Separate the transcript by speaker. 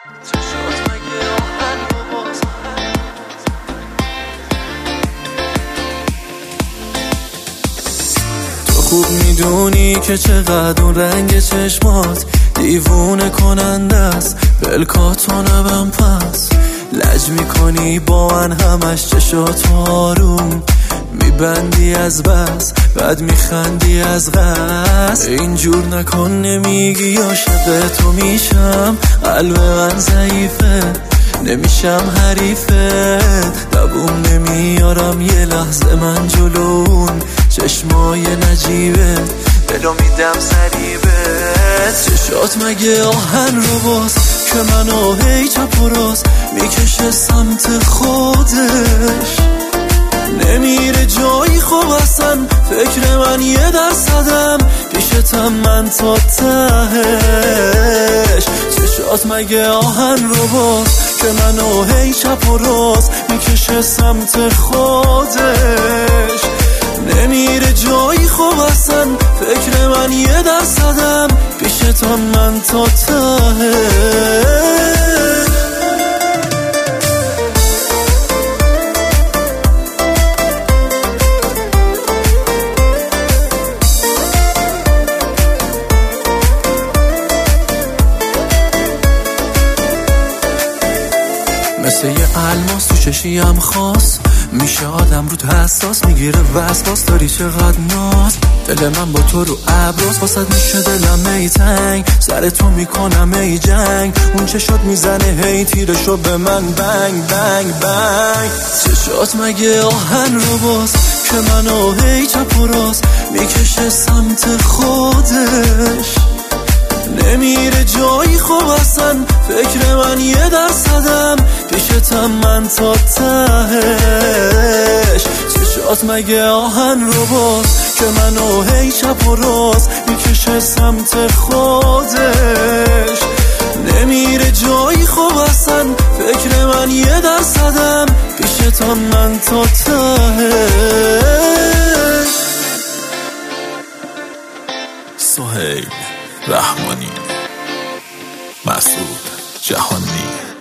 Speaker 1: تو خوب میدونی که چقدر اون رنگ چشمات دیوونه کننده است، پلکاتو نبم پس لج میکنی با من همش چشاتو آروم میبندی از بس، بعد میخندی از قصد. اینجور نکن، نمیگی عاشق تو میشم، قلب من ضعیفه نمیشم حریفه، دووم نمیارم یه لحظه من جلون چشمای نجیبه، دلو میدم سریبه. چشات مگه آهن رو باز که منو هی چپ و راست میکشه سمت خودش، نمیره جایی خوب اصلا، فکر من 1%م پیشتم من تا تهش. چشات مگه آهن رو باز که منو هی چپ و راست میکشه سمت خودش، نمیره جایی خوب اصلا، فکر من 1%م پیشتم من تا تهش. مثل یه الماس تو چشیم خاص میشه آدم رو حساس، میگیره وسواس، داری چقدر ناز، دل من با تو رو ابراز، واسد میشه دلم ای تنگ، سر تو میکنم ای جنگ، اون چشات میزنه هی تیرشو به من بنگ بنگ بنگ. چشات مگه آهن رو باز که منو هی چپ و راست میکشه سمت خودش، نمیره جایی خوب اصلا، فکر من 1%م پیشتم من تا تهش. چشات مگه آهن رو باز که منو هی چپ و راست میکشه سمت خودش، نمیره جایی خوب اصلا، فکر من 1%م پیشتم من تا تهش.
Speaker 2: سهیل رحمانی، مسعود جهانی.